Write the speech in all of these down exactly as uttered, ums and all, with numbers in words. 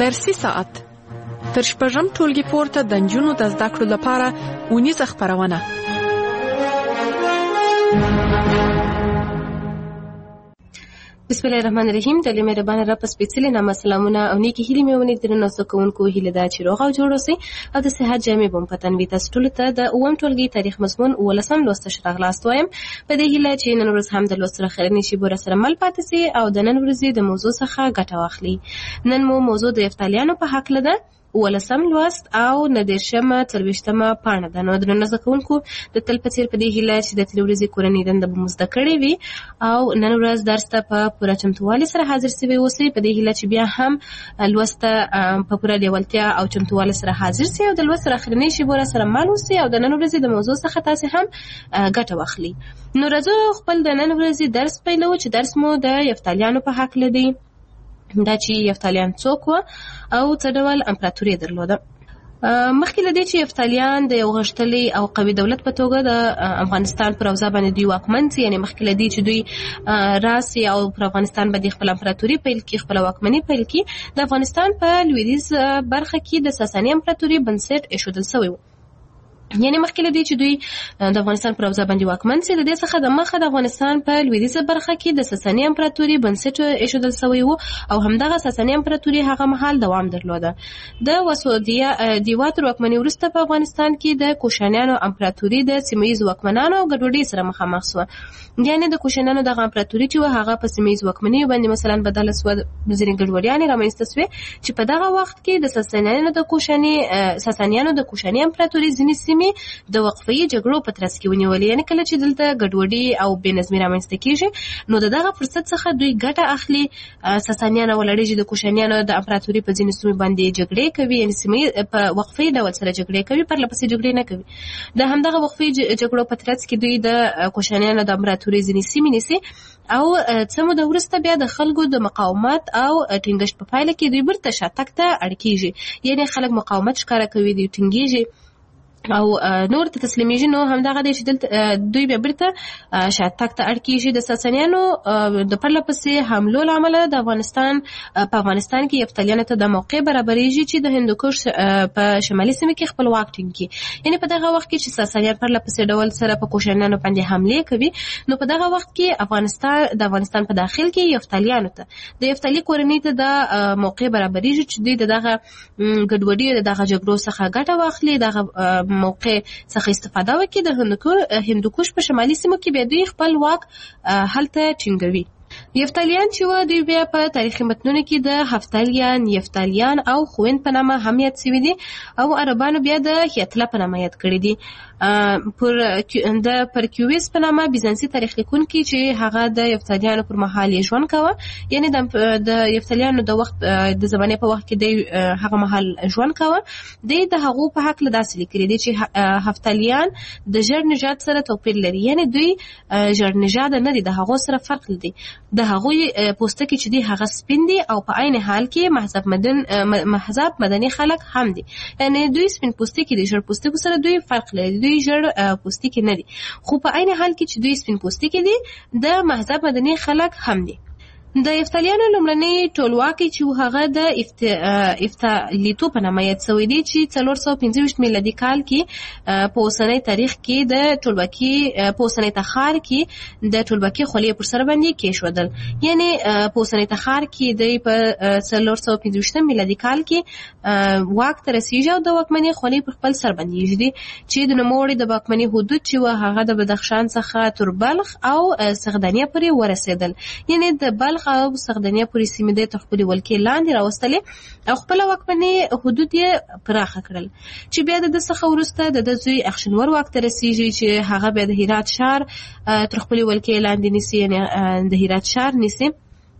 فارسي ساعت تر شپږم ټولګي پورته د نجونو د زده کړو لپاره اونیزه خپرونه. بسم الله الرحمن الرحیم. د مهربان رب سپیڅلي نامه سلامونه او نیکی هیلې مې ونې درنو سکونکو هیله ده چې روغ او جوړ اوسئ او د صحت جامې بم پتن وي. تاسو ټول ته د اووم ټولګي تاریخ مضمون ولسم لوست شراغلاست وایم. په دې هیله چې نن ورځ هم د لوست سره خیر نشي بور سره مل پاتې سي او د نن ورځې د موضوع څخه ګټه واخلي. نن مو موضوع د یفتالیانو په حق لده ولسم لوست او ندیرشمه څلوېښتمه پاڼه ده. نو درنو زده کوونکو د تل په څېر په دې هیله چې د تېرې ورځې کورنۍ دنده به مو زده کړې وي او نن ورځ درس ته په پوره چمتووالي سره حاضر سوي اوسئ. په دې هیله چې بیا هم لوست ته په پوره لیوالتیا او چمتووالي سره حاضر سئ او د لوست سره اخرنۍ شیبو سره مل اوسئ او د نن ورځې د موضوع څخه تاسې هم ګټه واخلي. نو راځو خپل د نن ورځې درس پیلوو چې درس مو د یفتالیانو په حق لدی، دا چې یفتالیان څوک وه او څه ډول امپراتوري درلوده. مخکې له دې چې یفتالیان د یو غښتلي او قوي دولت په توګه د افغانستان پر اوضاع باندې دوی واکمن سي، یعنې مخکې له دې چې دوی راسي او پر افغانستان باندې خپل امپراتوري پیل کړي، خپله واکمني پیل کړي، د افغانستان په لویدیځ برخه کې د ساساني امپراتوري بنسټ ایښودل سوی و. یعنې مخکې له دې چې دوی د افغانستان پر اوضاع باندې واکمن سي، د دې څخه د مخه د افغانستان په لویدیځه برخه کې د ساساني امپراتوري بنسټ ایښودل سوی و او همدغه ساساني امپراتوري هغه مهال دوام درلوده. د وسودیوا تر واکمنۍ وروسته په افغانستان کې د کوشانیانو امپراتوري د سیمه ییزو واکمنانو او ګډوډۍ سره مخامخ سوه. یعنې د کوشانیانو دغه امپراتوري چې وه هغه په سیمه ییزو واکمنیو باندې مثلا بدله سوه، ځینې ګډوډیانې رامنځته سوې چې په دغه وخت کې د ساسانیانو د کوشاني ساسانیانو د کوشاني امپراتوري ځینې د وقفه‌یي جګړو په ترڅ کې ونیولې. یعنې کله چې دلته ګډوډي او بې نظمي رامنځته کېږي نو د دغه فرصت څخه دوی ګټه اخلي. ساسانیان او لړېږي د کوشانیانو د امپراتوري په ځینې سیمو باندې جګړې کوي، یعنې سیمې په وقفه‌یي ډول سره جګړې کوي، پرله پسې جګړې نه کوي. د همدغه وقفه‌یي جګړو په ترڅ کې دوی د کوشانیانو د امپراتوري ځینې سیمې نیسي او څه موده وروسته بیا د خلکو د مقاومت او ټینګښت په پایله کې دوی بیرته شاتګ ته اړ کېږي. یعنې خلک مقاومت ښکاره کوي، دوی ټینګېږي او نور ته تسلیمیږي. نو همدغه دی چې دلته دوی بیا بیرته شاتګ ته اړ کېږي. د ساسانیانو د پرله پسې حملو له امله د افغانستان په افغانستان کې یفتالیانو ته د موقع برابرېږي چې د هندوکش په شمالي سیمه کې خپل واک ټینګ کړي. یعنې په دغه وخت کې چې ساسانیان پرله پسې ډول سره په کوشانیانو باندې حملې کوي نو په دغه وخت کې افغانستان د افغانستان په داخل کې یفتالیانو ته د یفتالي کورنۍ ته د موقع برابرېږي چې دوی د دغه ګډوډي د دغه جګړو څخه ګټه واخلي، دغه موقع څخه استفاده وکړي، د هندوکش په شمالي سیمو کې بیا دوی خپل واک هلته ټینګوي. یفتالیان چې و دوی بیا په تاریخي متنونو کې د هفتالیان، یفتالیان او خویند په نامه هم یاد سوي دي او عربانو بیا د هیتله په نامه یاد کړي دي. پر د پرکیویس په نامه بیزانسي تاریخ لیکونکي چې هغه د یفتالیانو پر مهال یې ژوند کوه، یعنې د یفتالیانو د وخت د زمانې په وخت کې دی هغه مهال ژوند کوه، دی د هغو په هکله داسې لیکلي دي چې هفتالیان د ژړ نژاد سره توپیر لري. یعنې دوی ژړ نژاده نه دي، د هغو سره فرق لري. د هغوی پوستکي چې دی هغه سپین دي او په عین حال کې مهذب مدن مهذب مدني خلک هم دي. یعنې دوی سپین پوستکي دي، ژړ پوستکو سره دوی فرق لري، دوی ژړ پوستکي نه دي، خو په عین حال کې چې دوی سپین پوستکي دي د مهذب مدني خلک هم دي. د یفتالیانو لومړنی ټولواکي چې هغه د افتالیتو په نامه یاد سوی دی چې څلور سوه پنځه ویشت میلادي کال کې په اوسنۍ تاریخ کې د ټولواکي په اوسنۍ تخار کې د ټولواکي خولۍ پر سر باندې کېښودل. یعنې په اوسنۍ تخار کې دی په څلور سوه پنځه ویشتم میلادي کال کې واک ته رسېږي او د واکمنۍ خولۍ پر خپل سر باندې ایږدي چې د نوموړي د واکمنۍ حدود چې وه هغه د بدخشان څخه تر بلخ او سغدانیه پورې ورسېدل. یعنې د بلخ او سغدانیه پورې سیمې د تر خپلې ولکې لاندې راوستلې او خپله واکمنۍ حدود یې پراخه کړل چې بیا د ده څخه وروسته د ده زوی اخشنور واک ته رسېږي چې هغه بیا د هرات ښار تر خپلې ولکې لاندې نیسي، یعنې د هرات ښار نیسي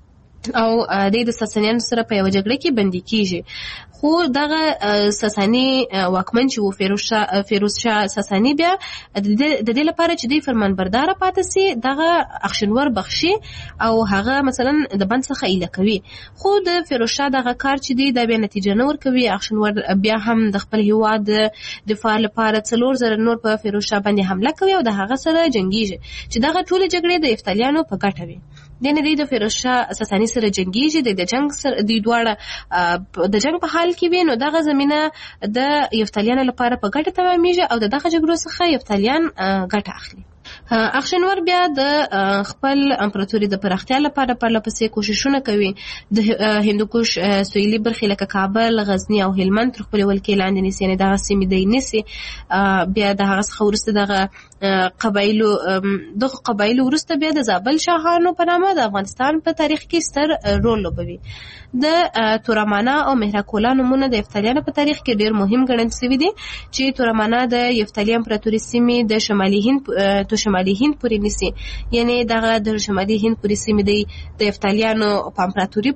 او دی د ساسانیانو سره په یوه جګړه کې بندي کېږي. خو دغه ساساني واکمن چې و فیروز شاه ساساني بیا د دې لپاره چې دوی فرمانبرداره پاتې سي دغه اخشنور بخشي او هغه مثلا د بند څخه ایله کوي. خو د فیروز شاه دغه کار چې دی دا بیا نتیجه نه ورکوي. اخشنور بیا هم د خپل هیواد د دفاع لپاره څلور زره نور په فیروز شاه باندې حمله کوي او د هغه سره جنګیږي چې دغه ټولې جګړې د یفتالیانو په ګټه وي. دنه دی د فیروز شاه ساساني سره جنگیږي د جنگ سره د دواړه د جنگ په حال کې وي، نو دغه زمينه د یفتالیانو لپاره په ګټه تمامېږي او دغه جګړو څخه یفتالیان ګټه اخلي. اخشنور بیا د خپل امپراتوري د پراختیا لپاره پرله پسې کوششونه کوي. د هندوکش سویلي برخې لکه کابل، غزنی او هلمند تر خپل ولکې لاندې نیسي، یعنې دغه سیمې دی نیسي. بیا د هغه څخه وروسته دغه قبایلو دغه قبایلو وروسته بیا د زابل شاهانو په نامه د افغانستان په تاریخ کې ستر رول لوبوي. د تورمانا او مهراکولا نومونه د یفتالیانو په تاریخ کې ډېر مهم ګڼل شوي دي، چې تورمانا د یفتالي امپراتوري سیمې د شمالي هند تو شمالي هند پورې نیسي، یعنی دغه د شمالي هند پورې سیمې دی د یفتالیانو په امپراتوري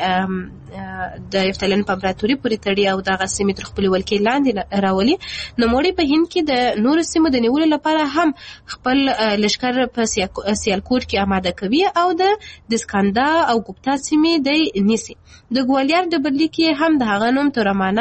پورې د یفتالیانو په امپراتوري پورې تړي او دغه سیمې تر خپل ولکې لاندې راولي. نوموړي په هند کې د نورو سیمو د نیولو لپاره هم خپل لشکر په سیالکوټ کې آماده کوي او د دسکاندا او ګوپتا سیمې دی نیسي. د ګوالیار ډبرلیک کې هم د هغه نوم تورمانا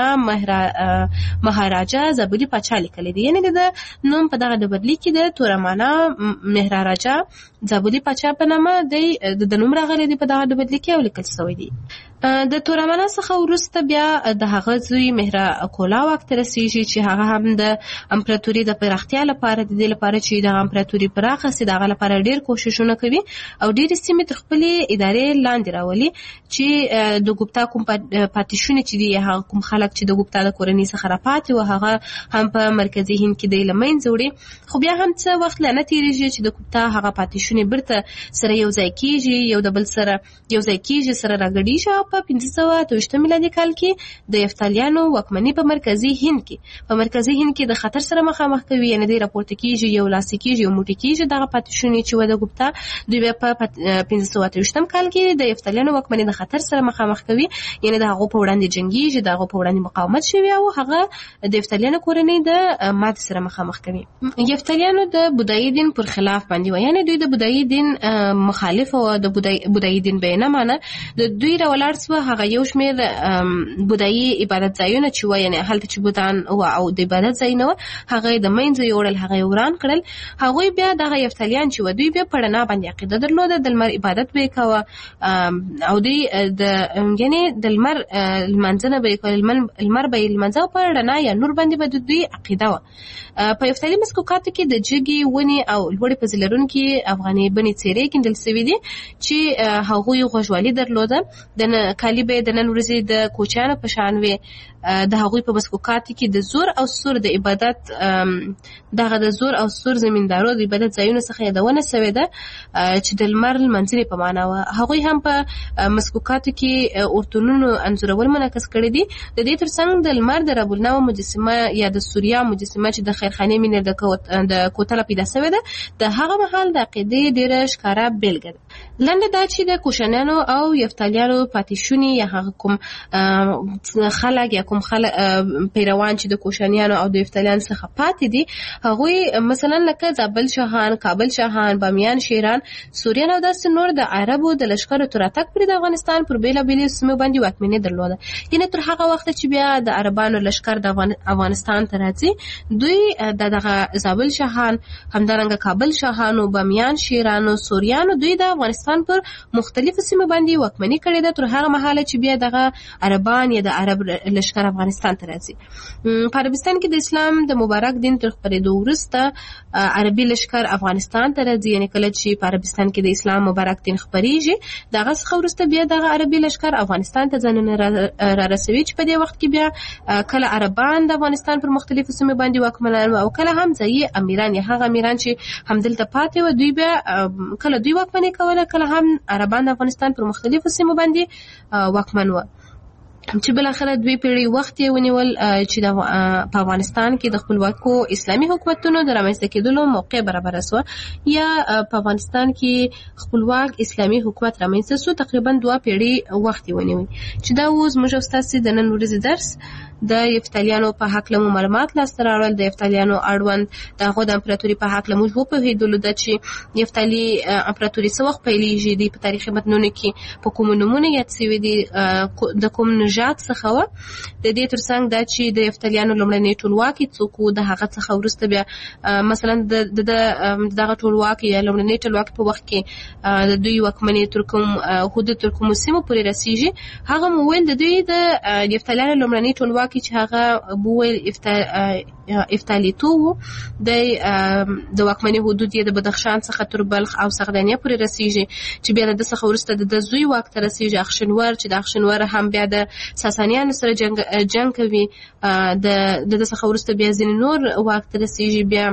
مهاراجا زابلي پاچا لیکلی دی، یعنی د نوم په دغه ډبرلیک کې د تورمانا مهاراجا زابلي پاچا په نامه دی د نوم راغلی دی په دغه ډبرلیک کې او لیکل شوی دی. د تورمانا څخه وروسته بیا د هغه زوی مهراکولا واک ته رسیږي چې هغه هم د امپراتوري د پراختیا لپاره د دې لپاره چې د امپراتوري پراخه سي دغه لپاره ډیر کوششونه کوي او ډیر سیمې تر خپلې ادارې لاندې راولي چې د ګوپتا کوم پاتیشونه چې دي هغه کوم خلک چې د ګوپتا د کورنۍ څخه راپاتې و هغه هم په مرکزي هند کې د لمنځه وړي. خو بیا هم څه وخت نه تیریږي چې د ګوپتا هغه پاتیشونه برته سره یو ځای کیږي، یو د بل سره یو ځای کیږي، سره راګډیږي. په پنځه سوه اته ویشتم میلادي کال کې د یفتالیانو واکمني په مرکزي هند کې په مرکزي هند کې د خطر سره مخامخ کوي، یعنی د راپورته کیږي یو لاسي کیږي یو موټی کیږي دغه پاتیشونه چې و د ګوپتا دوی په پنځه سوه اته ویشتم کال کې د یفتالیانو واکمني د خطر سره مخامخ کوي، یعنی د هغه په وړاندې جنگیږي، د هغه په وړاندې مقاومت شوی او هغه د یفتالیانو کورنۍ د مات سره مخامخ کوي. یفتالیانو د بودایی دین پر خلاف باندې و، یعنی دوی د بودایی دین مخالف او د بودایی دین به نه مانه د دوی راولار سو هغه یو شمیر بودایی عبادت ځایونه چې و، یعنی هلته چې بودان او د عبادت ځای نه و هغه د منځ یوړل، هغه وران کړل. هغه بیا دغه یفتالیان چې و دوی بیا پړنا باندې عقیده درلوده، د لمر عبادت به کوه او دوی د یعنی د لمر لمانځنه به کوله، لمر به لمانځه په رڼا یا نور باندې به دوی عقیده و. په یفتالي مسکوکاتو کې د جګي ونی او لوړې په زلرونکو افغاني بني څیرې کېندل سوي دي چې هغوی غوښوالي درلوده. د کالی به د نن ورځې د کوچیانو په شان وي. د هغوی په مسکوکاتو کې د زور او سور د عبادت دغه د زور او سور زمیندارو د عبادت ځایونو څخه یادونه سوې ده چې د لمر لمانځنې په معنا و. هغوی هم په مسکوکاتو کې اورتونونو انځورول منعکس کړي دي. د دې ترڅنګ د لمر د رب النوع مجسمه یا د سوریا مجسمه چې د خیرخانې مینې د د کوتله پیدا سوې ده د هغه مهال د عقیدې ډېره ښکاره بېلګه ده. لنډه دا چې د کوشانیانو او یفتالیانو پاتیشونې یا هغه کوم خلک یا کوم خلک پیروان چې د کوشانیانو او د یفتالیانو څخه پاتې دي هغوی مثلا لکه زابل شاهان، کابل شاهان، بامیان شیران، سوریان او داسې نور د عربو د لښکرو تر راتګ پورې د افغانستان پر بېلابېلو سیمو باندې واکمني درلوده. یعنې تر هغه وخته چې بیا د عربانو لښکر د افغانستان ته راځي دوی د دغه زابل شاهان، همدارنګه کابل شاهانو، بامیان شیرانو، سوریانو دوی د افغانستان پر مختلفو سیمو باندې واکمني کړې ده تر هغه مهاله چې بیا دغه عربان یا د عرب لښکر افغانستان ته راځي. په عربستان کې د اسلام د مبارک دین تر خپرېدو وروسته عربي لښکر افغانستان ته راځي، یعنې کله چې په عربستان کې د اسلام مبارک دین خپرېږي دغه څخه وروسته بیا دغه عربي لښکر افغانستان ته ځانونه را رسوي چې په دې وخت کې بیا کله عربان د افغانستان پر مختلفو سیمو باندې واکمنان او کله هم ځایي امیران یا هغه امیران چې همدلته پاتې و دوی بیا کله دوی واکمني کوله کله هم عربان د افغانستان پر مختلفو سیمو باندې واکمن و، چې بل اخره دوی پیړۍ وخت یې ونیول چې په افغانستان کې د خپلواکو اسلامي حکومتونو د رامنځته کېدلو موقع برابره سوه یا په افغانستان کې خپلواک اسلامي حکومت رامنځته سو. تقریبا دوه پیړۍ وخت یې ونیوي چې دا اوس موږ او ستاسې د نن ورځې درس د یفتالیانو په حق له معلومات لاسته راوړل، د یفتالیانو اړوند د هغو د امپراتوري په حق له موږ وپوهېدلو ده چې یفتالي امپراتوري څه وخت پیلېږي، دوی په تاریخي متنونو کې په کومو نومونو یاد سوي دي، د کوم نژاد څخه وه. د دې ترڅنګ دا چې د یفتالیانو لومړنی ټولواکي څوک و، د هغه څخه وروسته بیا مثلا د دغه ټولواکي یا لومړني ټولواکي په وخت کې د دوی واکمني تر کوم حدود تر کومو سیمو پورې رسېږي. هغه مو ویل د دوی د یفتالیانو لومړني ټولواکي چې هغه بویل افتالیتو و، د واکمني حدود یې د بدخشان څخه تر بلخ او سغدانیه پورې رسېږي، چې بیا د ده څخه وروسته د زوی واک ته رسېږي اخشنور، چې د اخشنور هم بیا د ساسانیانو سره جنګ جنګ کوي، د ده څخه وروسته بیا ځینې نور واک ته رسېږي. بیا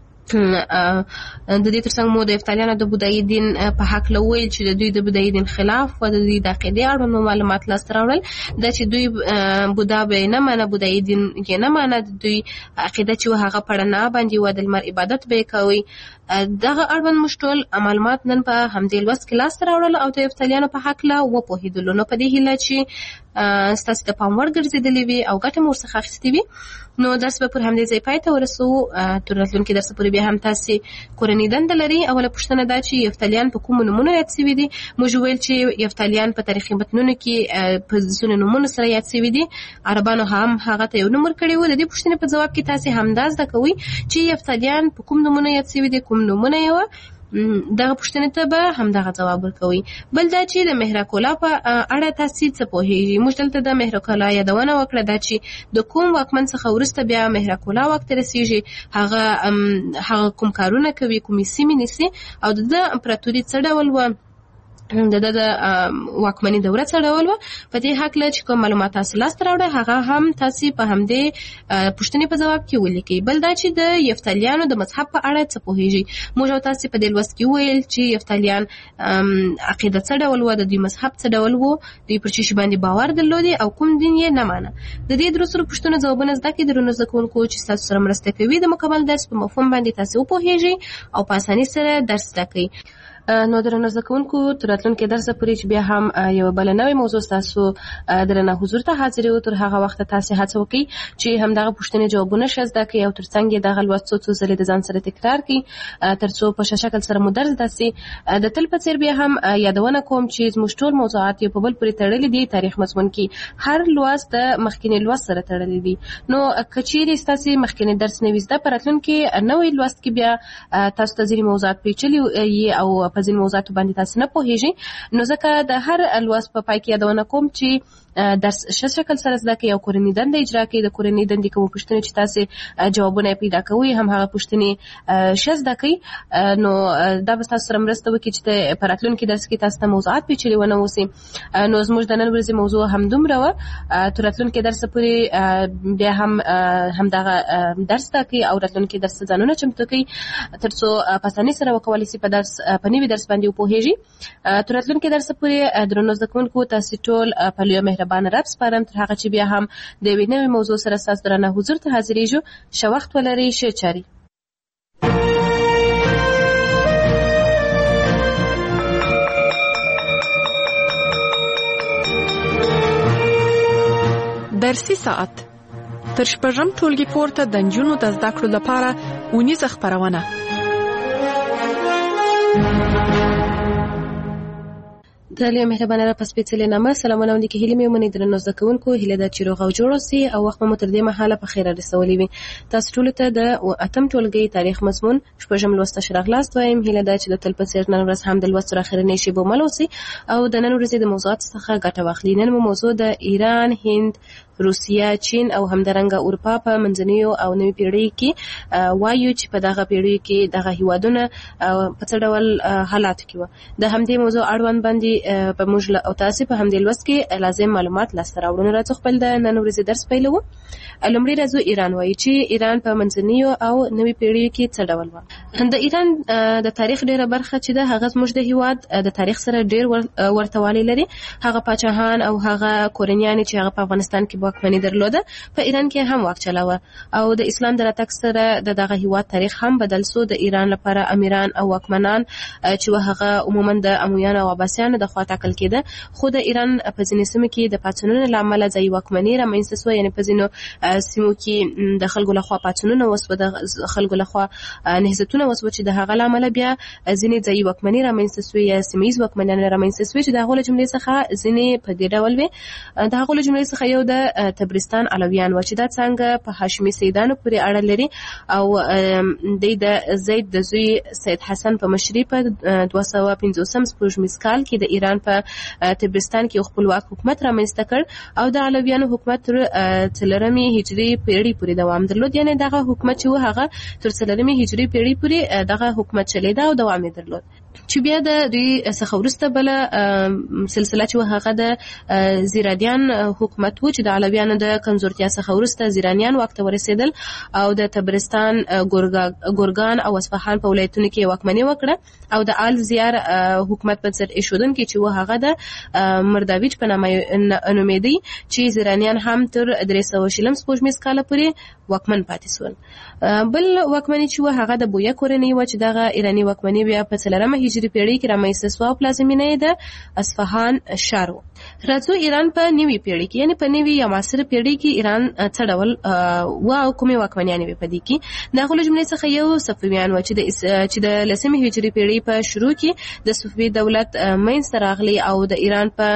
د دې ترڅنګ مو د یفتالیانو د بودایي دین په حق له ویل چې د دوی د بودایي دین خلاف و، د دوی د عقیدې اړوند معلومات لاسته راوړل، دا چې دوی بودا به یې نه منه، بودایي دین یې نه منه، د دوی عقیده چې و هغه په رڼا باندې و، د لمر عبادت به یې کوئ. دغه اړوند موږ ټول معلومات نن په همدې لوست کې لاسته راوړل او د یفتالیانو په حق له وپوهېدلو. نو په دې هیله چې ستاسو د پام وړ ګرځېدلې وي او ګټه مو ورڅخه اخیستې وي. نو درس به پر همدې ځای پای ته ورسوو. تر راتلونکي درس پورې بیا هم تاسې کورنۍ دنده لري. اوله پوښتنه دا چې یفتالیان په کومو نومونو یاد سوي دي؟ موږ ویل چې یفتالیان په تاریخي متنونو کې په ځینو نومونو سره یاد سوي دي. عربانو هم هغه ته یو نوم ورکړی و. د دې پوښتنې په ځواب کې تاسې همدا زده کوئ چې یفتالیان په کوم نومونو یاد سوي دي، کوم نومونه یې وه. دغه پوښتنې ته به همدغه ځواب ورکوئ. بل دا چې د مهرکولا په اړه تاسې څه پوهېږئ؟ موږ دلته د مهرکولا یادونه وکړه، دا چې د کوم واکمن څخه وروسته بیا مهرکولا واک ته رسېږي، هغه هغه کوم کارونه کوي، کومې سیمې نیسي او د ده امپراتوري څه ډول وه، د د واکمني دوره څه ډول وه. په دې هکله چې کوم معلومات تاسو لاسته راوړئ هغه هم تاسې په همدې پوښتنې په ځواب کې ولیکئ. بل دا چې د یفتالیانو د مذهب په اړه څه پوهېږئ؟ موږ او تاسې په دې لوست کې وویل چې یفتالیان عقیده څه ډول وه، د دوی مذهب څه ډول و، دوی پر چی شي باندې باور درلودې او کوم دین یې نه مانه. د دې درو سرو پوښتنو ځوابونه زده کړئ. درنو زده کوونکو چې ستاسو سره مرسته کوي د مکمل درس په مفهوم باندې تاسې وپوهېږئ او په اسانۍ سره درس زده کړئ. نو درنو زده کوونکو تر راتلونکي درسه پورې چې بیا هم یوه بله نوې موضوع ستاسو درنه حضور ته حاضروي، تر هغه وخته تاسې هڅه وکړئ چې همدغه پوښتنې جوابونه ښه زده کړئ او تر څنګ یې دغه لوست څو څو ځلې د ځان سره تکرار کړئ تر څو په ښه شکل سره مو درس زده سي. د تل په څېر بیا هم یادونه کوم چې زموږ ټول موضوعات یو په بل پورې تړلي دي. تاریخ مضمون کې هر لوست د مخکیني لوست سره تړلی دي. نو که چیرې ستاسې مخکینی درس نه وي زده، په راتلونکي نوی لوست کې بیا تاسو ته ځینې موضوعات پیچلي او په ځینې موضوعاتو باندې تاسو نه پوهېږئ. نو ځکه د هر لوست په پای کې یادونه کوم چې درس ښه شکل سره زده کړئ او کورنۍ دنده اجرا کړئ. د کورنۍ دندې کومه پوښتنې چې تاسې جوابونه یې پیدا کوئ هم هغه پوښتنې ښه زده کړئ. نو دا به تاسو سره مرسته وکړي چې په راتلونکي درس کې تاسو ته موضوعات پیچلي ونه اوسي. نو زموږ د نن ورځې موضوع همدومره وه. تر راتلونکي درسه پورې بیا هم همدغه درس زده کړئ او راتلونکي درس ته ځانونه چمتو کړئ تر څو په اسانۍ سره وکولی سي په درس په نوي درس باندې وپوهېږي. تر راتلونکي درسه پورې درنو زده کوونکو تاسې ټول په لویه مهربانه رب سپارم. تر هغه چې بیا هم د یوې نوې موضوع سره ستاسو درنه حضور ته حاضرېږو. ښه وخت ولرئ، ښه چارې. درسي ساعت تر شپږم ټولګي پورته د نجونو د زده کړو لپاره اونیزه خپرونه. د لویه مهربانه رب په سپېڅلې نامه سلامونه او نیکې هیلې مې ومنئ. درنو زده کوونکو، هیله ده چې روغ او جوړ اوسئ او وخت مو تر دې مهاله په خیره رسولی وي. تاسو ټولو ته د اتم ټولګۍ تاریخ مضمون شپږم لوست ته ښه راغلاست وایم. هیله ده چې د تل په څېر نن ورځ هم د لوست تر اخرنۍ شېبو مل اوسئ او د نن ورځې د موضوعاتو څخه ګټه واخلئ. نن مو موضوع د ایران، هند، روسیه، چین او همدارنګه اروپا په منځنیو او نوي پیړۍ کې وایو چې په دغه پیړۍ کې دغه هیوادونه په څه ډول حالاتو کې وه. د همدې موضوع اړوند باندې په موږ او تاسې په همدې لوست کې لازم معلومات لاسته راوړو. نو راځو خپل د نن ورځې درس پیلوو. لومړی راځو ایران وایي چې ایران په منځنیو او نوي پیړیو کې څه ډول وه. د ایران د تاریخ ډېره برخه چې ده هغه زموږ د هیواد د تاریخ سره ډېر ورته والی لري. هغه پاچاهان او هغه کورنیانې چې هغه په افغانستان کې واکمني درلوده په ایران کې هم واک چلاوه او د اسلام د راتګ سره د دغه هیواد تاریخ هم بدل سو. د ایران لپاره امیران او واکمنان چې هغه عموما د امویانو او عباسیانو د لخوا ټاکل کېده خو د ایران په ځینې سیمو کې د پاڅونونو له امله ځایي واکمني رامنځته شوه، یعنې په ځینو سیمو کې د خلکو لخوا پاڅونونه وسوه، د خلکو لخوا نهضتونه وسوه چې د هغه له امله بیا ځینې ځایي واکمني رامنځته شوې یا سیمه ییز واکمنان رامنځته شوې چې د هغو له جملې څخه ځینې په دې ډول وې. د هغو له جملې څخه یو د تبرستان علویان و چې دا څنګه په هاشمي سیدانو پورې اړه لري او د د زید د زوی سید حسن په مشرۍ په دوه سوه پنځوسم سپوږمیز کال کې د ایران په تبرستان کې خپلواک حکومت رامنځته کړ او د علویانو حکومت تر څلورمې هجري پیړۍ پورې دوام درلود، یعنې دغه حکومت چې و هغه تر څلورمې هجري پیړۍ پورې دغه حکومت چلیده او دوام یې درلود. چې بیا د دوی څخه وروسته بله سلسله چې و هغه د زیرادیان حکومت و چې د علویانو د کمزورتیا څخه وروسته زیرانیان واک ته ورسېدل او د تبرستان، ګورګان او اصفهان په ولایتونو کې واکمني وکړه او د آل زیار حکومت بنسټ ایښودونکی چې و هغه د مرداویج په نامه نومېدی چې زیرانیان هم تر درې سوه شلم سپوږمیز کاله پورې واکمن پاتې شول. بل واکمني چې و هغه د بویه کورنۍ و چې دغه ایراني واکمني بیا په څلورمه هجري پیړۍ کې رامنځته شوه او پلازمینه یې د اصفهان ښار و. راځو ایران په نوي پیړۍ کې، یعنې په نوي یا معاصره پیړۍ کې ایران څه ډول و او کومې واکمنیانې وې په دې کې. د هغو له جملې څخه یو صفویان و چې د چې د لسمې هجري پیړۍ په شروع کې د صفوي دولت منځته راغلی او د ایران په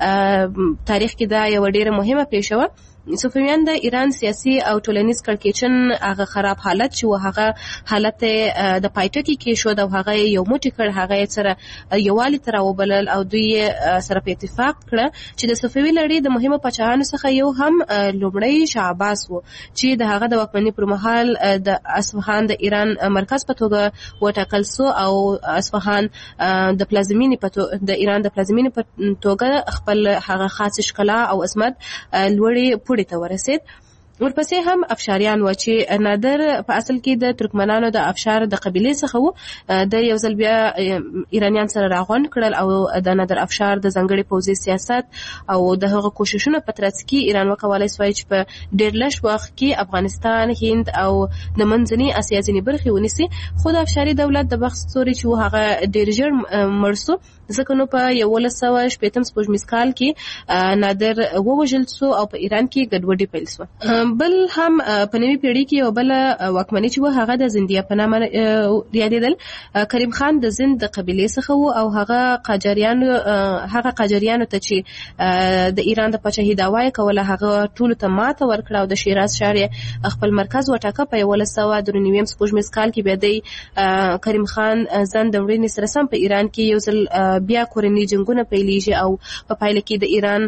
تاریخ کې دا یوه ډېره مهمه پیښه وه. صفویان د ایران سیاسي او ټولنیز کړکېچن هغه خراب حالت چې و هغه حالت د پایټکي کې شو او هغه یو موټی کړ، هغه یې سره یووالي ته راوبلل او دوی سره په اتفاق کړه چې د صفوي لړۍ د مهمو پاچاهانو څخه یو هم لومړی شاه عباس و چې د هغه د واکمنۍ پر مهال د اصفهان د ایران مرکز په توګه وټاکل سو او اصفهان د پلازمینې په د ایران د پلازمینې په توګه خپل هغه خاص ښکلا او عظمت لوړې ته ورسید. ورپسې هم افشاریان و چې نادر په اصل کې د ترکمنانو د افشار د قبیلې څخه و، د یو ځل بیا ایرانیان سره راغونډ کړل او د نادر افشار د ځانګړي پوځي سیاست او د هغه کوششونو په ترڅ کې ایران وکولای سوای چې په ډېر لږ وخت کې افغانستان، هند او د منځنۍ اسیا ځینې برخې ونیسي. خو د افشاري دولت د بخت ستوری چې و هغه ډېر ژر مړ سو، ځکه نو په یولس سوه شپېتم سپوږمیز کال کې نادر ووژل سو او په ایران کې ګډوډي پیل سوه. بل هم په نوي پیړۍ کې یو بل واکمني چې و هغه د زندیه په نامه یادېدل. کریم خان د زند د قبیلې څخه و او هغه قاجاریانو هغه قاجاریانو ته چې د ایران د پاچاهۍ دعوا یې کوله هغه ټولو ته ماته ورکړه او د شیراز ښار یې خپل مرکز وټاکه. په یولس سوه درې نویم سپوږمیز کال کې بیا د کریم خان زند د وړینې سره سم په ایران کې یو ځل بیا کورني جنګونه پیلېږي او په پایله کې د ایران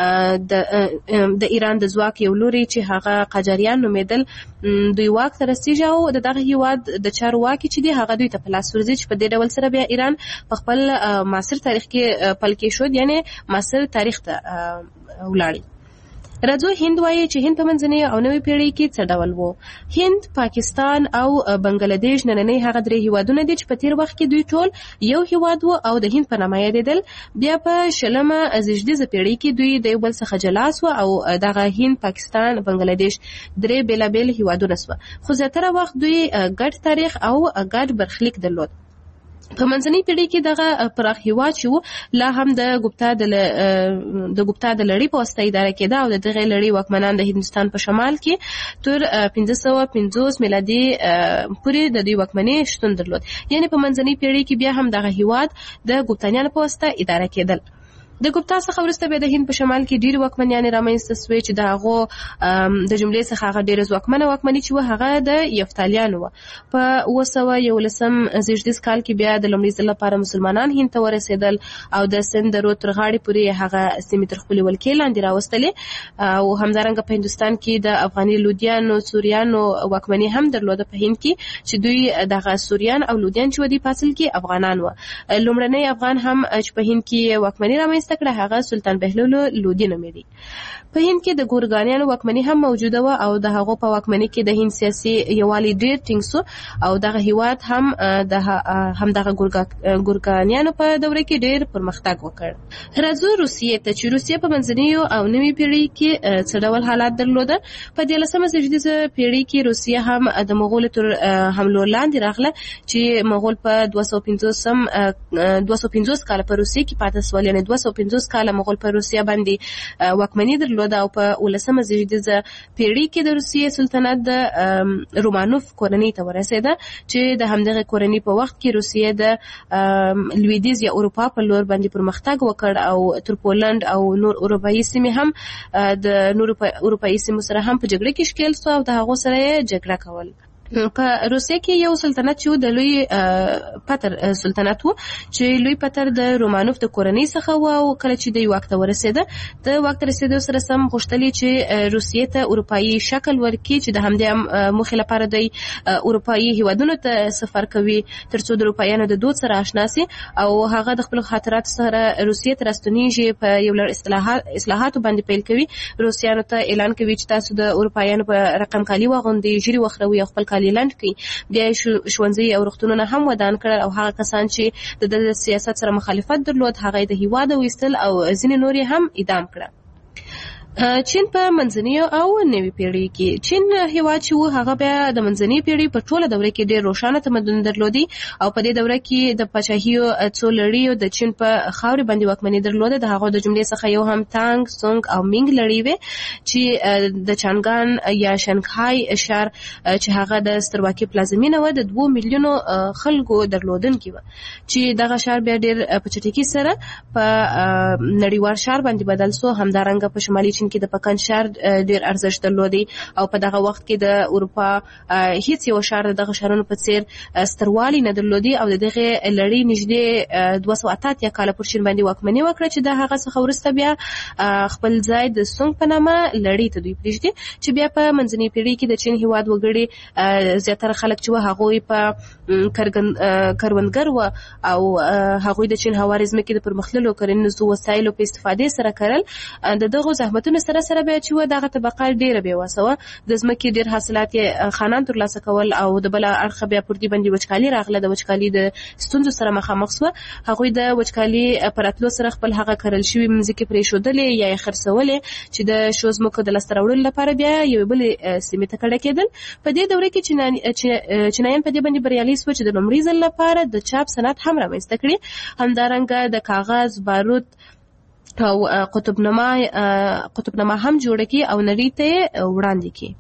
د د ایران د ځواک یو لوري چې هغه قاجاریان نومېدل دوی واک ته رسېږي او د دغه هیواد د چارواکي چې دی هغه دوی ته په لاس ورځي چې په دې ډول سره بیا ایران په خپل معاصر تاریخ کې پل کېښود، یعنې معاصر تاریخ ته ولاړی. راځو هند وایي چې هند په منځنۍ او نوې پیړۍ کې څه ډول و. هند، پاکستان او بنگلاديش نننۍ هغه درې هیوادونه دي چې په تیر وخت کې دوی ټول یو هیواد و او د هند په نامه یادېدل. بیا په شلمه زېږدیزه پیړۍ کې دوی د یو بل څخه جلا سوه او دغه هند، پاکستان، بنگلاديش درې بېلابېل هیوادونه سوه. خو زیاتره وخت دوی ګډ تاریخ او ګډ برخلیک درلود. په منځنۍ پیړۍ کې دغه پراخ هیواد چې و لا هم د ګوپتا د د ګوپتا د لړۍ په واسطه اداره کېده او د دغه لړۍ واکمنان د هندوستان په شمال کې تر پنځه سوه پنځوس میلادي پورې د دوی واکمنۍ شتون درلود. یعنې په منځنۍ پیړۍ کې بیا هم دغه هیواد د ګوپتانیانو په واسطه اداره کېدل. د ګوپتا څخه وروسته بیا د هند په شمال کې ډېرې واکمنیانې رامنځته سوې چې د هغو د جملې څخه هغه ډېره ځواکمنه واکمني چې وه هغه د یفتالیانو وه. په اوه سوه یولسم زېږدیز کال کې بیا د لومړي ځل لپاره مسلمانان هند ته ورسېدل او د سند د رود تر غاړې پورې هغه سیمې تر خپلې ولکې لاندې راوستلې او همدارنګه په هندوستان کې د افغاني لودیانو سوریانو واکمني هم درلوده په هند کې چې دوی دغه سوریان او لودیان چې و دي په اصل کې افغانان وه. لومړنی افغان هم چې په هند کې واکمني رامنځته رامنځته کړه هغه سلطان بهلول لودي نومېدی. په هند کې د ګورګانیانو واکمني هم موجوده و او د هغو په واکمني کې د هند سیاسي یووالی ډیر ټینګ سو او دغه هیواد هم د هم دغه ګورګانیانو په دوره کې ډیر پرمختګ وکړ. راځو روسیې ته چې روسیې په منځنیو او نوي پیړۍ کې څه ډول حالات درلوده. په دیارلسمه زېږدیزه پیړۍ کې روسیه هم د مغولو تر حملو لاندې راغله چې مغول په دوه سوه پنځوسم دوه سوه پنځوس کال په روسیې کې پاتې سول، یعنې دوه سوه پنځوس کال مغول په روسیه باندې واکمني درلوده او په ولسمه زېږدیزه پیړۍ کې د روسیې سلطنت د رومانوف کورنۍ ته ورسېده چې د همدغه کورنۍ په وخت کې روسیې د لویدیځ یا اروپا په لور باندې پرمختګ وکړ او تر پولند او نور اروپایي سیمې هم د نور اروپایي سیمو سره هم په جګړه کې ښکېل سو او د هغو سره یې جګړه کول. په روسیه کې یو سلطنت چې د لوی پتر سلطنت وو چې لوی پتر د رومانوف د کورنۍ څخه و او کله چې د واک ته ورسېده د واک ته رسېدو سره سم غوښتل چې روسیې ته اروپایي شکل ورکړي چې د همدې موخې لپاره د اروپایي هیوادونو ته سفر کوي ترڅو د اروپایانو د دود سره آشنا سي او هغه د خپل خاطراتو سره روسیې ته راستنیږي. په یو لړ اصلاحات اصلاحاتو باندې پیل کوي، روسیانو ته اعلان کوي چې تاسو د اروپایانو په رقم کالي واغوندئ، ژیړي وخروئ او خپل لند کی. بیا ښوونځي او روغتونونه هم ودان کړل او هغه کسان چې د سیاست سره مخالفت درلود هغه د هیواد ویستل او ځینې نور هم اعدام کړل. چین په منځنیو او نوي پیړۍ کې چین هیواد چې و هغه بیا د منځنۍ پیړۍ په ټوله دوره کې ډېر روښانه تمدن درلودي او په دې دوره کې د پاچاهیو څو لړیو د چین په خاورې باندې واکمني درلوده. د هغو د جملې څخه یو هم تانګ، سونګ او مینګ لړۍ وې چې د چانګان یا شنګهای ښار چې هغه د سترواکي پلازمینه و د دوه میلیونو خلکو درلودونکي و چې دغه ښار بیا ډېر په چټکۍ سره په نړیوال ښار باندې بدل سو. همدارنګه په شمالي چین کې د پکن ښار ډیر ارزښت درلودي او په دغه وخت کې د اروپا هیڅ یو ښار دغه ښارونو په څیر ستروالی نه درلودي او دغه لړۍ نږدې دوه سوه اته اتیا کاله پر چین باندې واکمني وکړه چې د هغه څخه وروسته بیا خپل ځای د سونګ په نامه لړۍ ته دوی پرېږدي چې بیا په منځنۍ پیړۍ کې د چین هیواد وګړي زیاتره خلک چې هغوی په کروندګر و او هغوی د چین هوارې ځمکې د پرمختللو کرنیزو وسایلو په استفادې سره کرل. د دغو زحمتونو سره سره بیا چې و دغه طبقه ډیره بېوسه وه، د ځمکې ډېر حاصلات یې خانان ترلاسه کول او د بله اړخه بیا پر دې باندې وچکالي راغله. د وچکالي د ستونزو سره مخامخ سوه. هغوی د وچکالي په راتلو سره خپل هغه کرل شوي مځکې پرېښودلې یا یې خرڅولې چې د شو ځمکو د لاسته راوړلو لپاره بیا یوې بلې سیمې ته کډه کېدل. په دې دوره کې چینایان په دې باندې بریالي سوه چې د لومړي ځل لپاره د چاپ صنعت هم رامنځته کړي. همدارنګه د کاغذ، بارود او قطبنما قطبنما هم جوړه کی او نړۍ ته وړاندې کی.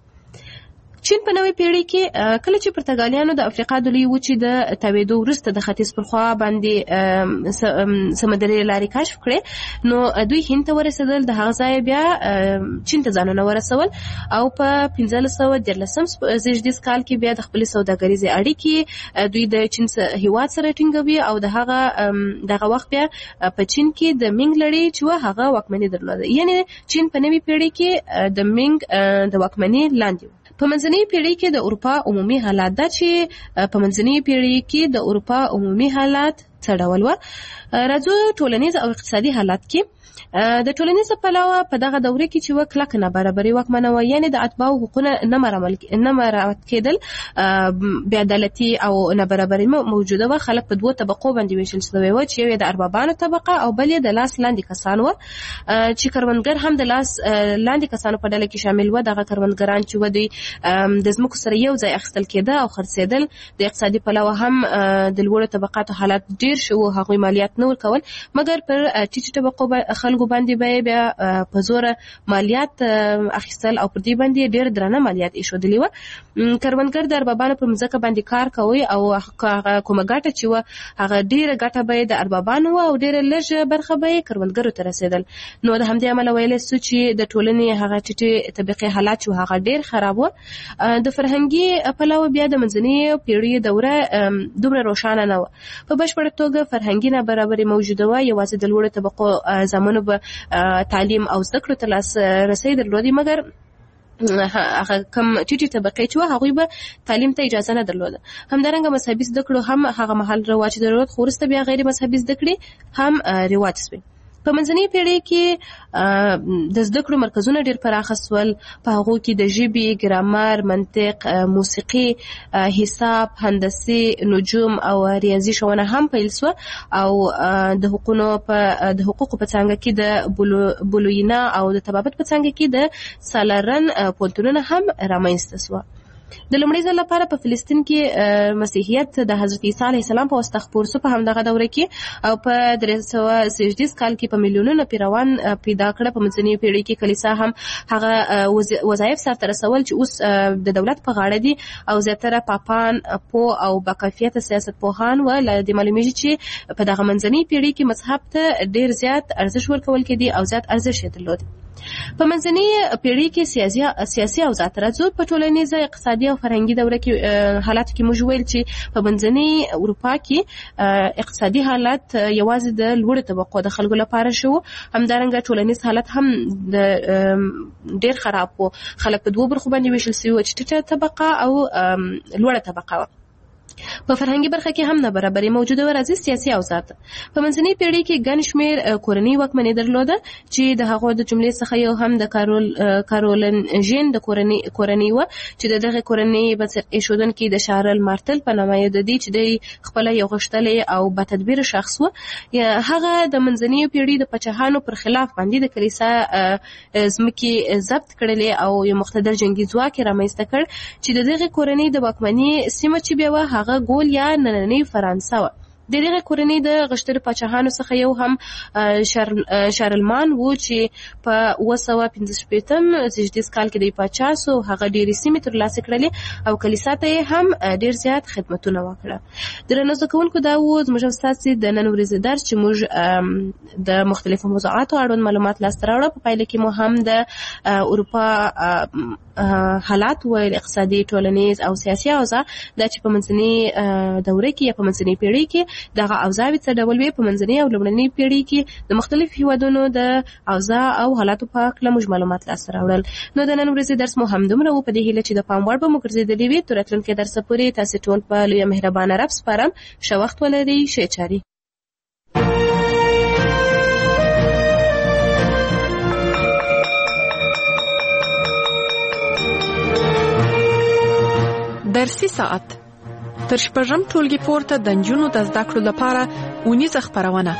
چین په نوې پیړۍ کې کله چې پرتګالیانو د افریقا د لوی وچې د تاوېدو وروسته د ختیځ پر خوا باندې سمندري لارې کشف کړې نو دوی هند ته ورسېدل. د هغه ځایه بیا چین ته ځانونه ورسول او په پنځلس سوه دیارلسم زېږدیز کال کې بیا د خپلې سوداګریزې اړیکې دوی د چین هیواد سره ټینګوي او د هغه دغه وخت بیا په چین کې د مینګ لړۍ چې هغه واکمني درلوده، یعنې چین په نوې پیړۍ کې د مینګ د واکمني لاندې. په منځنۍ پیړۍ کې د اروپا عمومي حالات دا چې په منځنۍ پیړۍ کې د اروپا عمومي حالات څه ډول و. راځو ټولنیز او اقتصادي حالات کې د ټولنیز پلوه په دغه دوره کې چې و کلک نابرابري واکمنه وه، یعنې د اتباعو حقوقونه نه مراعات کېدل، بې عدالتي او نابرابري موجوده وه. خلک په دوو طبقو باندې ویشل شوي وو چې یو یې د اربابانو طبقه او بل یې د لاس لاندې کسان وو چې کروندګر هم د لاس لاندې کسانو په ډله کې شامل وو. دغه کروندګران چې و دوی د ځمکو سره یو ځای اخیستل کېده او خرڅېدل. د اقتصادي پلوه هم د لوړو طبقاتو حالات ډېر شو، هغوی مالیات نه ورکول مګر پر ټیټو طبقو خلکو باندې به بیا په زور مالیات اخیستل او پر دې باندې ډېر درانه مالیات ایښودلي وه. کروندګر د اربابانو په مځکه باندې کار کوي او هغه کومه ګټه چې وه هغه ډېره ګټه به یې د اربابانو وه او ډېره لږه برخه به یې کروندګرو ته رسېدل. نو د همدې امله ویلی سو چې د ټولنې هغه ټیټې طبقې حالات چې هغه ډېر خراب وه. د فرهنګي پلوه بیا د منځنۍ پیړۍ دوره دومره روښانه نه وه. په بشپړه توګه فرهنګي نابرابري موجوده وه. یوازې د لوړو طبقو زامنو به تعلیم او زده کړو ته لاسرسی درلودي مګر هغه کم ټیټې طبقې چې وه هغوی به تعلیم ته اجازه نه درلوده. همدارنګه مذهبي زده کړو هم هغه مهال رواج درلود خو وروسته بیا غیر مذهبي زده کړې هم رواج سوې. په منځنۍ پیړۍ کې د زده کړو مرکزونه ډېر پراخه سول. په هغو کې د ژبې، ګرامر، منطق، موسیقي، حساب، هندسي، نجوم او ریاضي ښوونه هم پیل سوه او د حقوقو په د حقوقو په څانګه کې د بولوینا او د طبابت په څانګه کې د سالارن پوهنتونونه هم رامنځته سوه. د لومړي ځل لپاره په فلسطین کې مسیحیت د حضرت عیسی علیه السلام په واسطه خپور سو په همدغه دوره کې او په درې سوه شپږدېرش کال کې په میلیونونو پیروان پیدا کړه. په منځنۍ پیړۍ کې کلیسا هم هغه وظایف سرته رسول چې اوس د دولت په غاړه دي او زیاتره پاپان پوه او باکیفیته سیاست پوهان و. له دې معلومیږي چې په دغه منځنۍ پیړۍ کې مذهب ته ډېر زیات ارزښت ورکول کېدی او زیات ارزښت یې درلود. په منځنۍ پیړۍ کې سیاسي سیاسي اوضاع ته راځو. په ټولنیزه، اقتصادي او فرهنګي دوره کې حالات کې موږ ویل چې په منځنۍ اروپا کې اقتصادي حالت یوازې د لوړو طبقو د خلکو لپاره شو. همدارنګه ټولنیز حالت هم د ډېر خراب و. خلک په دوه برخو باندې ویشل شوي وو چې ټیټه طبقه او لوړه طبقه وه. په فرهنګي برخه کې هم نابرابري موجوده و. راځي سیاسي اوضاع ته. په منځنۍ پیړۍ کې ګڼ شمېر کورنۍ واکمني درلوده چې د هغو د جملې څخه یو هم د کارول کارولنژین د کورنۍ کورنۍ و چې د دغه کورنۍ بنسټ ایښودونکي د شارل مارتل په نامه یادېدی چې د خپله یو غښتلی او باتدبیره شخص و. هغه د منځنۍ پیړۍ د پاچاهانو پر خلاف باندې د کلیسا ځمکې ضبط کړلې او یو مقتدر جنګي ځواک یې رامنځته کړ چې د دغې کورنۍ د واکمني سیمه چې بیا وه هغه ګول یا نننۍ فرانسه وه. د دغه کورنۍ د غښتلو پاچاهانو څخه یو هم شارلمان و چې په اوه سوه پنځه شپېتم زېږدیز کال کې د پاچا سو. هغه ډېرې سیمې ترلاسه کړلې او کلیسا ته یې هم ډېر زیات خدمتونه وکړه. درنو زده کوونکو دا و زموږ او ستاسې د نن ورځې درس چې موږ د مختلفو موضوعاتو اړوند معلومات لاسته راوړه. په پایله کې مو هم د اروپا حالات ویل، اقتصادي، ټولنیز او سیاسي اوضاع دا چې په منځنۍ دوره کې یا په منځنۍ پیړۍ کې دغه اوضاع څه ډول وي. په منځنۍ او لومړنۍ پیړۍ کې د مختلفو هیوادونو د اوضاع او حالاتو په اړه موږ معلومات لاسته راوړل. نو د نن ورځې درس مو همدومره و. په دې هیله چې د پام وړ به مو ګرځېدلی وي. تر راتلونکي درسه پورې تاسې ټول په لویه مهربانه رب سپارم. ښه وخت ولرئ. ښې چارې. درسي ساعت تر شپږم ټولګي پورته د نجونو د زده کړو لپاره اونیزه خپرونه.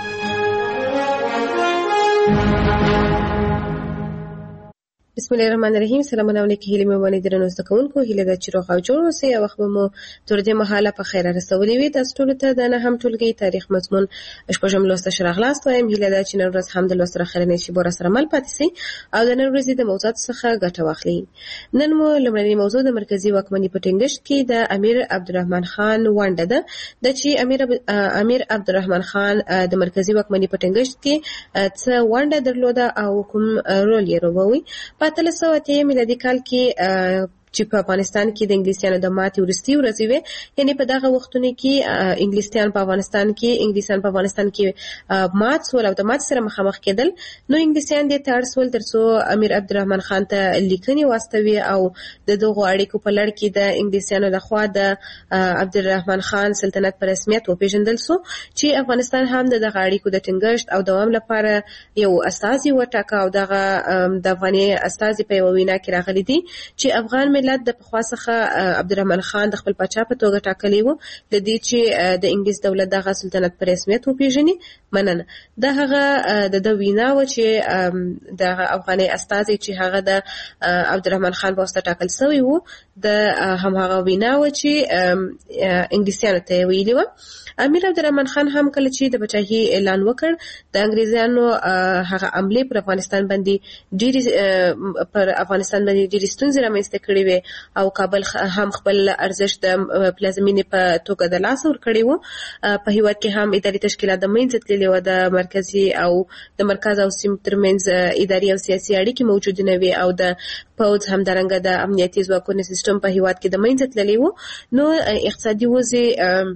بسم الله الرحمن الرحیم. سلامونه علیکم. هیله مې ونې درنو زده کوونکو هیله ده چې روغ او جوړ اوسئ او وخت مو تر دې مهاله په خیر رسولي وي. تاسو ټول ته د نهم ټولګي تاریخ مضمون شپږم لوست شراغلاست وایم. هیله ده چې نن ورځ هم د لوست اخرنۍ شیبه را سره مل پاتې شئ او د نن ورځې د موضوعات څخه ګټه واخلئ. نن مو لومړنۍ موضوع د مرکزی واکمنۍ په ټینګښت کې د امیر عبدالرحمن خان ونډه ده. د چې امیر امیر عبدالرحمن خان د مرکزی واکمنۍ په ټینګښت کې څه ونډه درلوده او کوم رول یې لوبوي. په اتلس سوه اتیا میلادي کال کې چې په افغانستان کې د انګلیسیانو د ماتې وروستۍ ورځې وې، یعنې په دغه وختونو کې انګلیسیان په افغانستان کې انګلیسیان په افغانستان کې مات سول او د ماتې سره مخامخ کېدل. نو انګلیسیان دې ته اړ سول تر څو امیر عبدالرحمن خان ته لیکنې واستوي او د دغو اړیکو په لړ کې د انګلیسیانو لخوا د عبدالرحمن خان سلطنت په رسمیت وپېژندل سو چې افغانستان هم د دغه اړیکو د ټینګښت او دوام لپاره یو استازي وټاکه او دغه د افغاني استازي په یوه وینا کې راغلي دي چې افغان ملت د پخوا څخه عبدالرحمن خان د خپل پاچا په توګه ټاکلی و د دې چې د انګلیس دولت دغه سلطنت په رسمیت وپېژني. مننه. دا هغه د د وینا و چې د افغاني استازي چې هغه د عبدالرحمن خان په واسطه ټاکل شوی و د هماغه وینا و چې انګلیسیانو ته ویلي و. امیر عبدالرحمن خان هم کله چې د پاچاهي اعلان وکړ د انګریزانو هغه عملې پر افغانستان باندې ډېرې پر افغانستان باندې ډېرې ستونزې رامنځته کړې وې او کابل هم خپل ارزښت د پلازمینې په توګه د لاسه ورکړی و. په هېواد کې هم اداري تشکیلات د منځه تللې وه. د مرکزي او د مرکز او سیمو ترمنځ اداري او سیاسي اړیکې موجودې نه وې او د پوځ همدارنګه د امنیتي ځواکونو سیستم په هېواد کې د منځه تللی و. نو اقتصادي وضع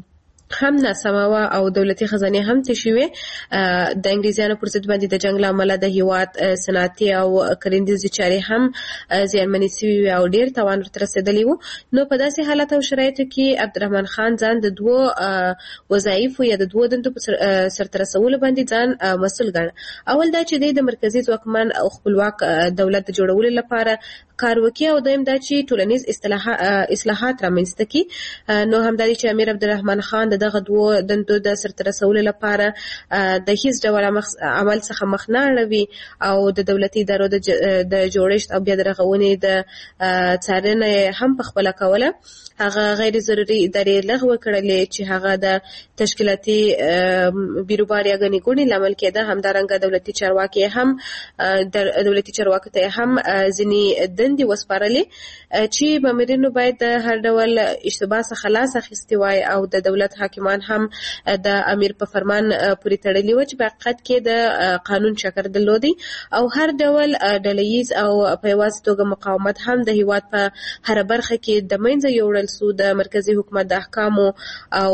هم ناسمه او دولتي خزانه هم تشوي د انګلیزانو پر ضد باندې د جنگ لامل د هیواد صنعتي او کرندیزي چاري هم زیانمنې شوي او ډیر توان ورته رسیدلی وو. نو په داسې حالت او شرایطو کې عبدالرحمن خان ځان د دوو وظایفو یا د دوو دندو په سرته رسولو باندې ځان مسؤل ګڼه. اول دا چې د مرکزي ځواکمن او خپلواک دولت جوړولو لپاره کار وکړي او دویم دا چې ټولنیز اصلاحات رامنځته کړي. نو همدا چې امیر عبدالرحمن خان دغه دوو دندو د سرته رسولو لپاره د هیڅ ډول عمل څخه مخ نه اړوي او د دولتي ادارو د جوړښت او بیا د رغونې د څارنې هم په خپله کوله. هغه غیر ضروري ادارې لغوه کړلې چې هغه د تشکیلاتي بیروبار یا ګڼې ګوڼې لامل کېده. همدارنګه دولتي چارواکي هم دولتي چارواکو ته هم ځینې دندې وسپارلې چې مامورینو باید د هر ډول اشتباه څخه لاس اخیستی وای او د دولت حاکمان هم د امیر په فرمان پورې تړلي و چې په حقیقت کې د قانون شکر درلودي او هر ډول ډلهییز او په یوازې توګه مقاومت هم د هیواد په هر برخه کې د منځه یوړل سو. د مرکزی حکومت د احکامو او